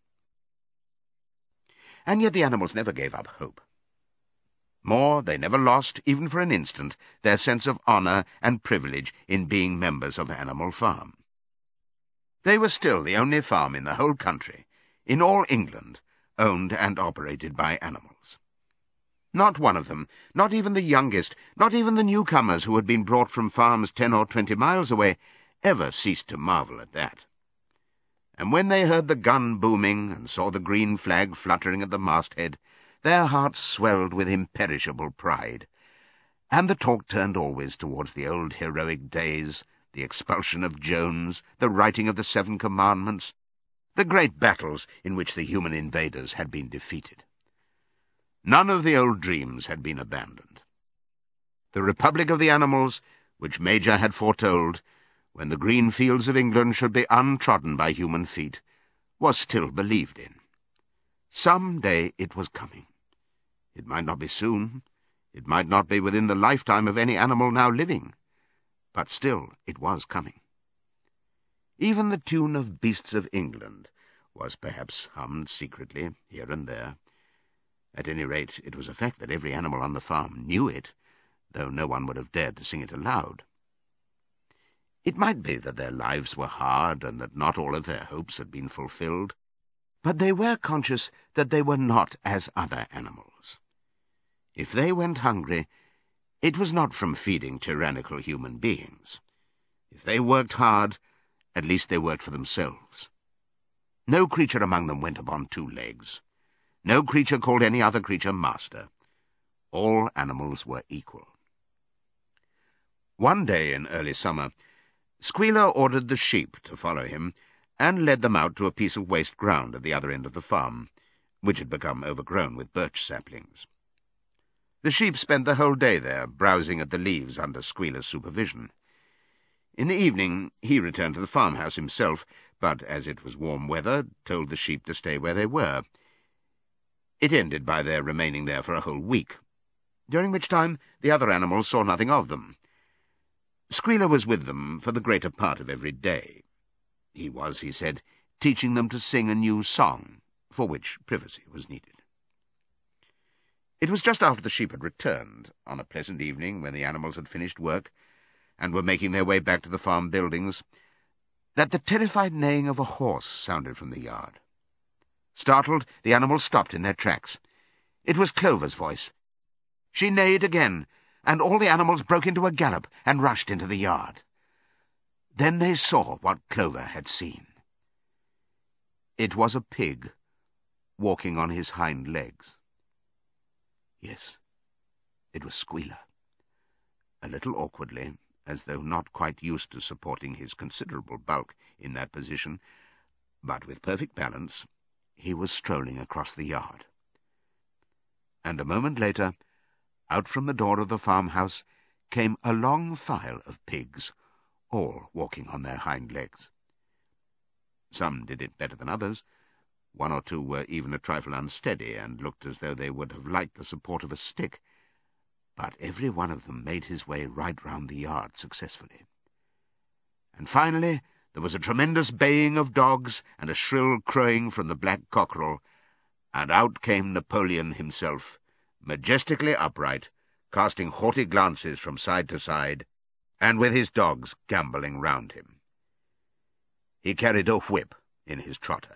And yet the animals never gave up hope. More, they never lost, even for an instant, their sense of honour and privilege in being members of Animal Farm. They were still the only farm in the whole country, in all England, owned and operated by animals. Not one of them, not even the youngest, not even the newcomers who had been brought from farms 10 or 20 miles away, ever ceased to marvel at that. And when they heard the gun booming and saw the green flag fluttering at the masthead, their hearts swelled with imperishable pride, and the talk turned always towards the old heroic days, the expulsion of Jones, the writing of the 7 Commandments, the great battles in which the human invaders had been defeated. None of the old dreams had been abandoned. The Republic of the Animals, which Major had foretold, when the green fields of England should be untrodden by human feet, was still believed in. Some day it was coming. It might not be soon. It might not be within the lifetime of any animal now living. But still it was coming. Even the tune of Beasts of England was perhaps hummed secretly here and there. At any rate, it was a fact that every animal on the farm knew it, though no one would have dared to sing it aloud. It might be that their lives were hard and that not all of their hopes had been fulfilled, but they were conscious that they were not as other animals. If they went hungry, it was not from feeding tyrannical human beings. If they worked hard, at least they worked for themselves. No creature among them went upon 2 legs. No creature called any other creature master. All animals were equal. One day in early summer, Squealer ordered the sheep to follow him and led them out to a piece of waste ground at the other end of the farm, which had become overgrown with birch saplings. The sheep spent the whole day there, browsing at the leaves under Squealer's supervision. In the evening he returned to the farmhouse himself, but as it was warm weather, told the sheep to stay where they were. It ended by their remaining there for a whole week, during which time the other animals saw nothing of them. Squealer was with them for the greater part of every day. He was, he said, teaching them to sing a new song, for which privacy was needed. It was just after the sheep had returned, on a pleasant evening when the animals had finished work and were making their way back to the farm buildings, that the terrified neighing of a horse sounded from the yard. Startled, the animals stopped in their tracks. It was Clover's voice. She neighed again, and all the animals broke into a gallop and rushed into the yard. Then they saw what Clover had seen. It was a pig walking on his hind legs. Yes, it was Squealer. A little awkwardly, as though not quite used to supporting his considerable bulk in that position, but with perfect balance, he was strolling across the yard. And a moment later, out from the door of the farmhouse came a long file of pigs, all walking on their hind legs. Some did it better than others. 1 or 2 were even a trifle unsteady and looked as though they would have liked the support of a stick, but every one of them made his way right round the yard successfully. And finally there was a tremendous baying of dogs and a shrill crowing from the black cockerel, and out came Napoleon himself, majestically upright, casting haughty glances from side to side, and with his dogs gambolling round him. He carried a whip in his trotter.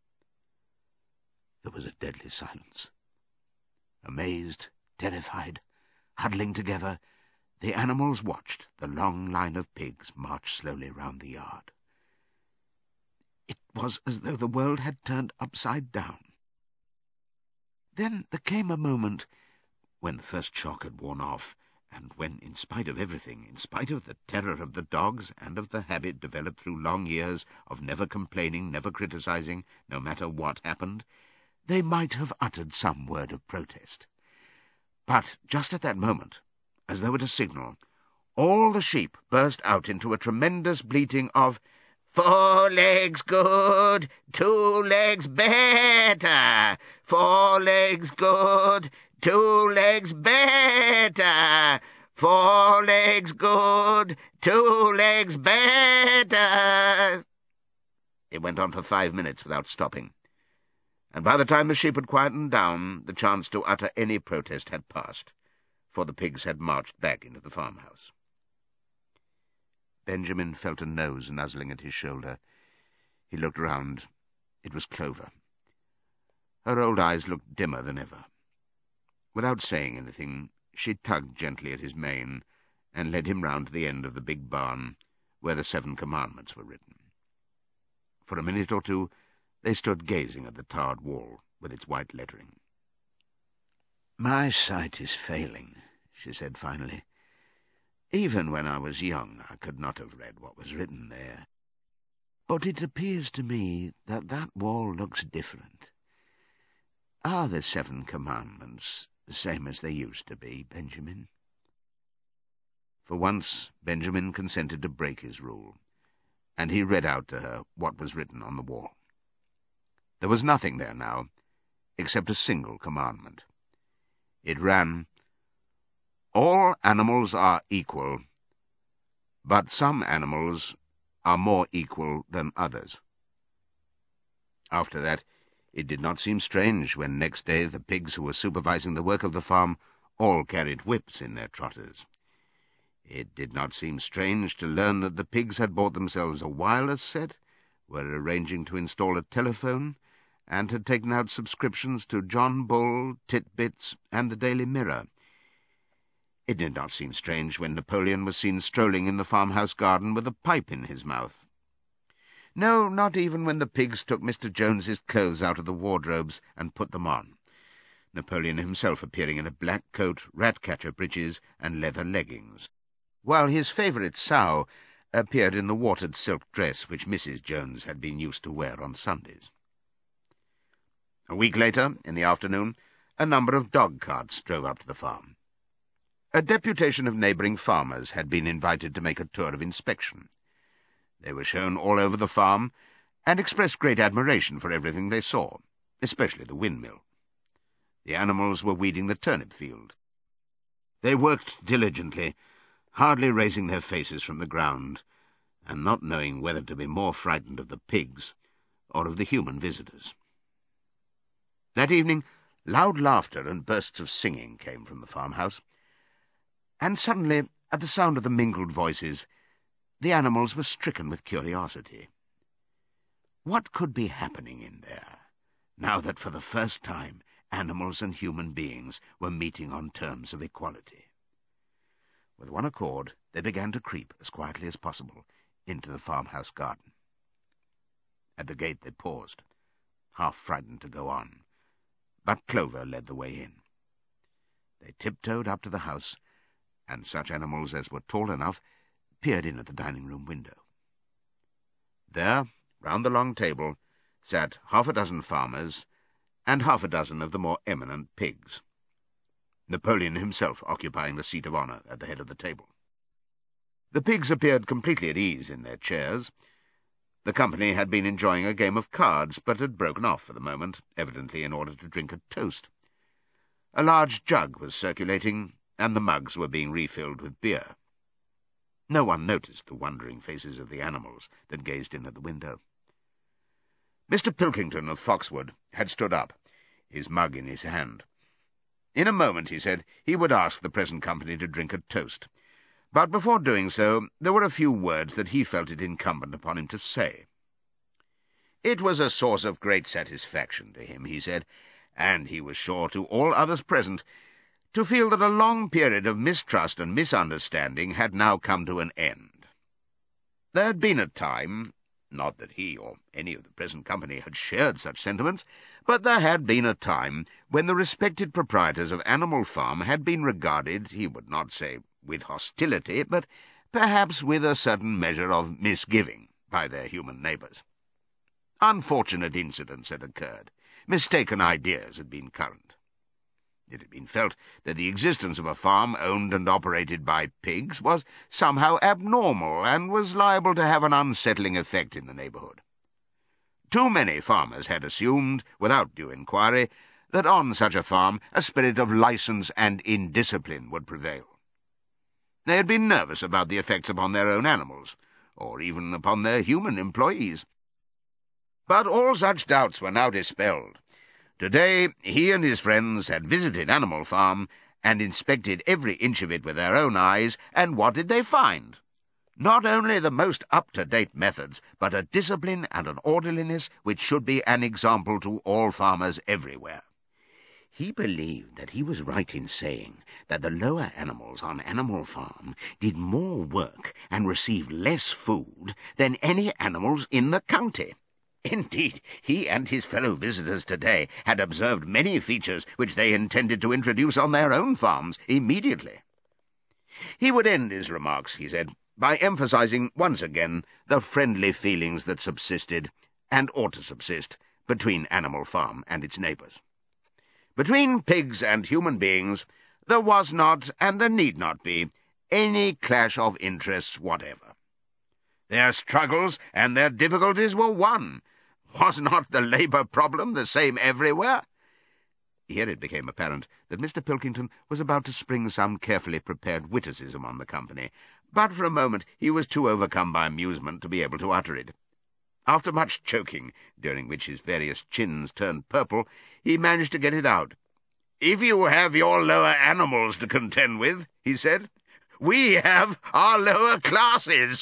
There was a deadly silence. Amazed, terrified, huddling together, the animals watched the long line of pigs march slowly round the yard. It was as though the world had turned upside down. Then there came a moment when the first shock had worn off, and when, in spite of everything, in spite of the terror of the dogs and of the habit developed through long years of never complaining, never criticizing, no matter what happened, they might have uttered some word of protest. But just at that moment, as though at a signal, all the sheep burst out into a tremendous bleating of 4 legs good, 2 legs better, 4 legs good, 2 legs better, 4 legs good, 2 legs better. It went on for 5 minutes without stopping, and by the time the sheep had quietened down, the chance to utter any protest had passed, for the pigs had marched back into the farmhouse. Benjamin felt a nose nuzzling at his shoulder. He looked round. It was Clover. Her old eyes looked dimmer than ever. Without saying anything, she tugged gently at his mane and led him round to the end of the big barn where the 7 commandments were written. For a minute or two they stood gazing at the tarred wall with its white lettering. "My sight is failing," she said finally. "Even when I was young I could not have read what was written there. But it appears to me that that wall looks different. Are the 7 commandments the same as they used to be, Benjamin?" For once Benjamin consented to break his rule, and he read out to her what was written on the wall. There was nothing there now, except a single commandment. It ran, "All animals are equal, but some animals are more equal than others. After that, it did not seem strange when next day the pigs who were supervising the work of the farm all carried whips in their trotters. It did not seem strange to learn that the pigs had bought themselves a wireless set, were arranging to install a telephone, and had taken out subscriptions to John Bull, Titbits, and the Daily Mirror. It did not seem strange when Napoleon was seen strolling in the farmhouse garden with a pipe in his mouth. No, not even when the pigs took Mr. Jones's clothes out of the wardrobes and put them on, Napoleon himself appearing in a black coat, rat-catcher breeches, and leather leggings, while his favourite sow appeared in the watered silk dress which Mrs. Jones had been used to wear on Sundays. A week later, in the afternoon, a number of dog-carts drove up to the farm. A deputation of neighbouring farmers had been invited to make a tour of inspection. They were shown all over the farm, and expressed great admiration for everything they saw, especially the windmill. The animals were weeding the turnip field. They worked diligently, hardly raising their faces from the ground, and not knowing whether to be more frightened of the pigs or of the human visitors. That evening, loud laughter and bursts of singing came from the farmhouse, and suddenly, at the sound of the mingled voices, the animals were stricken with curiosity. What could be happening in there, now that for the first time animals and human beings were meeting on terms of equality? With one accord, they began to creep, as quietly as possible, into the farmhouse garden. At the gate they paused, half frightened to go on, but Clover led the way in. They tiptoed up to the house, and such animals as were tall enough peered in at the dining-room window. There, round the long table, sat half a dozen farmers and half a dozen of the more eminent pigs, Napoleon himself occupying the seat of honour at the head of the table. The pigs appeared completely at ease in their chairs. The company had been enjoying a game of cards, but had broken off for the moment, evidently in order to drink a toast. A large jug was circulating, and the mugs were being refilled with beer. No one noticed the wondering faces of the animals that gazed in at the window. Mr. Pilkington of Foxwood had stood up, his mug in his hand. In a moment, he said, he would ask the present company to drink a toast, but before doing so there were a few words that he felt it incumbent upon him to say. It was a source of great satisfaction to him, he said, and he was sure to all others present, to feel that a long period of mistrust and misunderstanding had now come to an end. There had been a time, not that he or any of the present company had shared such sentiments, but there had been a time when the respected proprietors of Animal Farm had been regarded, he would not say with hostility, but perhaps with a certain measure of misgiving by their human neighbours. Unfortunate incidents had occurred. Mistaken ideas had been current. It had been felt that the existence of a farm owned and operated by pigs was somehow abnormal and was liable to have an unsettling effect in the neighbourhood. Too many farmers had assumed, without due inquiry, that on such a farm a spirit of licence and indiscipline would prevail. They had been nervous about the effects upon their own animals, or even upon their human employees. But all such doubts were now dispelled. Today he and his friends had visited Animal Farm and inspected every inch of it with their own eyes, and what did they find? Not only the most up-to-date methods, but a discipline and an orderliness which should be an example to all farmers everywhere. He believed that he was right in saying that the lower animals on Animal Farm did more work and received less food than any animals in the county. Indeed, he and his fellow visitors today had observed many features which they intended to introduce on their own farms immediately. He would end his remarks, he said, by emphasizing once again the friendly feelings that subsisted, and ought to subsist, between Animal Farm and its neighbours. Between pigs and human beings there was not, and there need not be, any clash of interests whatever. Their struggles and their difficulties were one. Was not the labour problem the same everywhere? Here it became apparent that Mr. Pilkington was about to spring some carefully prepared witticism on the company, but for a moment he was too overcome by amusement to be able to utter it. After much choking, during which his various chins turned purple, he managed to get it out. "If you have your lower animals to contend with," he said, "we have our lower classes."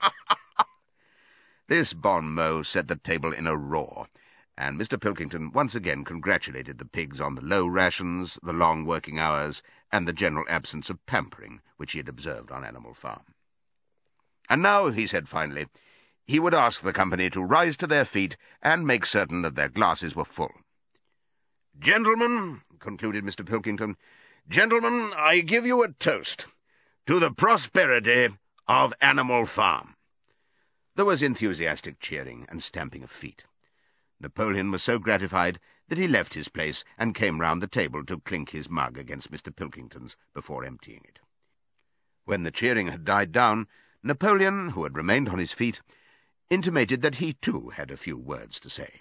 This bon mot set the table in a roar, and Mr. Pilkington once again congratulated the pigs on the low rations, the long working hours, and the general absence of pampering which he had observed on Animal Farm. And now, he said finally, he would ask the company to rise to their feet and make certain that their glasses were full. "Gentlemen," concluded Mr. Pilkington, "gentlemen, I give you a toast to the prosperity of Animal Farm." There was enthusiastic cheering and stamping of feet. Napoleon was so gratified that he left his place and came round the table to clink his mug against Mr. Pilkington's before emptying it. When the cheering had died down, Napoleon, who had remained on his feet, intimated that he too had a few words to say.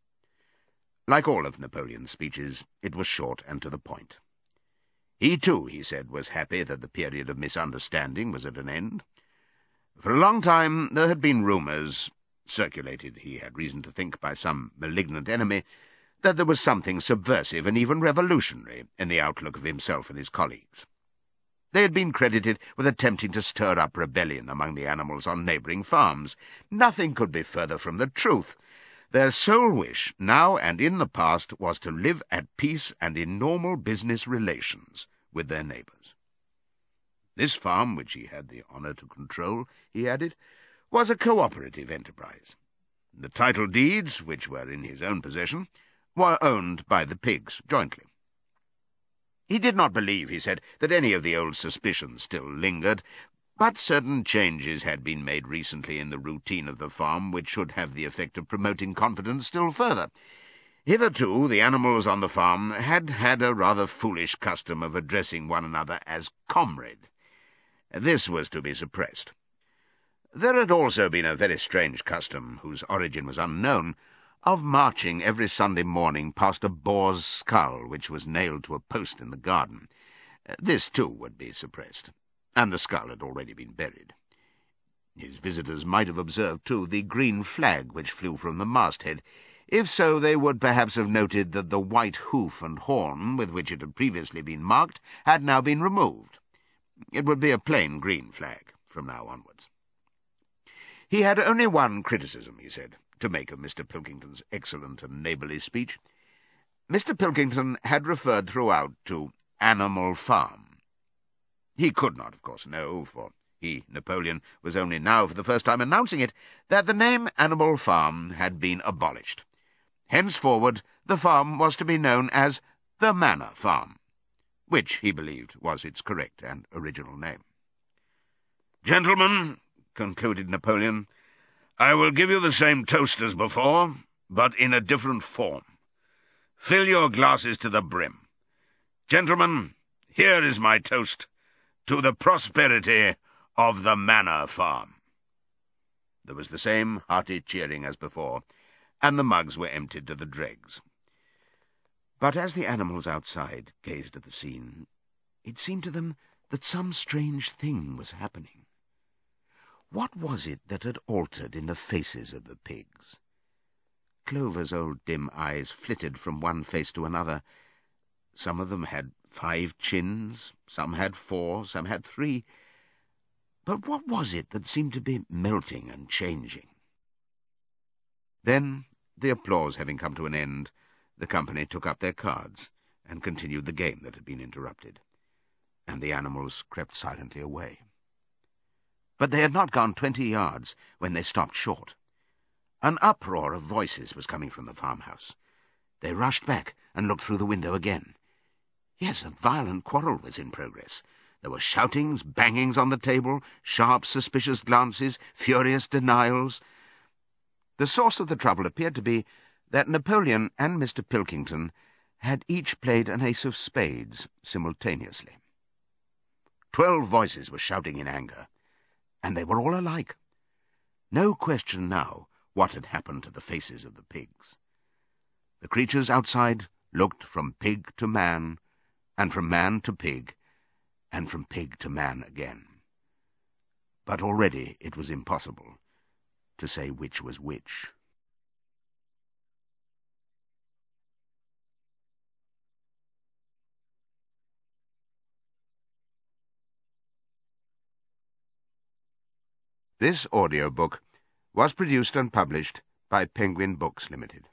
Like all of Napoleon's speeches, it was short and to the point. He too, he said, was happy that the period of misunderstanding was at an end. For a long time there had been rumours, circulated, he had reason to think, by some malignant enemy, that there was something subversive and even revolutionary in the outlook of himself and his colleagues. They had been credited with attempting to stir up rebellion among the animals on neighbouring farms. Nothing could be further from the truth. Their sole wish, now and in the past, was to live at peace and in normal business relations with their neighbours. This farm, which he had the honour to control, he added, was a cooperative enterprise. The title deeds, which were in his own possession, were owned by the pigs jointly. He did not believe, he said, that any of the old suspicions still lingered, but certain changes had been made recently in the routine of the farm which should have the effect of promoting confidence still further. Hitherto the animals on the farm had had a rather foolish custom of addressing one another as comrade. This was to be suppressed. There had also been a very strange custom, whose origin was unknown, of marching every Sunday morning past a boar's skull which was nailed to a post in the garden. This too would be suppressed, and the skull had already been buried. His visitors might have observed, too, the green flag which flew from the masthead. If so, they would perhaps have noted that the white hoof and horn with which it had previously been marked had now been removed. It would be a plain green flag from now onwards. He had only one criticism, he said, to make of Mr. Pilkington's excellent and neighbourly speech. Mr. Pilkington had referred throughout to Animal Farm. He could not, of course, know, for he, Napoleon, was only now for the first time announcing it, that the name Animal Farm had been abolished. Henceforward the farm was to be known as the Manor Farm, which, he believed, was its correct and original name. "Gentlemen," concluded Napoleon, "I will give you the same toast as before, but in a different form. Fill your glasses to the brim. Gentlemen, here is my toast to the prosperity of the Manor Farm." There was the same hearty cheering as before, and the mugs were emptied to the dregs. But as the animals outside gazed at the scene, it seemed to them that some strange thing was happening. What was it that had altered in the faces of the pigs? Clover's old dim eyes flitted from one face to another. Some of them had 5 chins, some had 4, some had 3. But what was it that seemed to be melting and changing? Then, the applause having come to an end, the company took up their cards and continued the game that had been interrupted, and the animals crept silently away. But they had not gone 20 yards when they stopped short. An uproar of voices was coming from the farmhouse. They rushed back and looked through the window again. Yes, a violent quarrel was in progress. There were shoutings, bangings on the table, sharp, suspicious glances, furious denials. The source of the trouble appeared to be that Napoleon and Mr. Pilkington had each played an ace of spades simultaneously. 12 voices were shouting in anger, and they were all alike. No question now what had happened to the faces of the pigs. The creatures outside looked from pig to man, and from man to pig, and from pig to man again. But already it was impossible to say which was which. This audiobook was produced and published by Penguin Books Limited.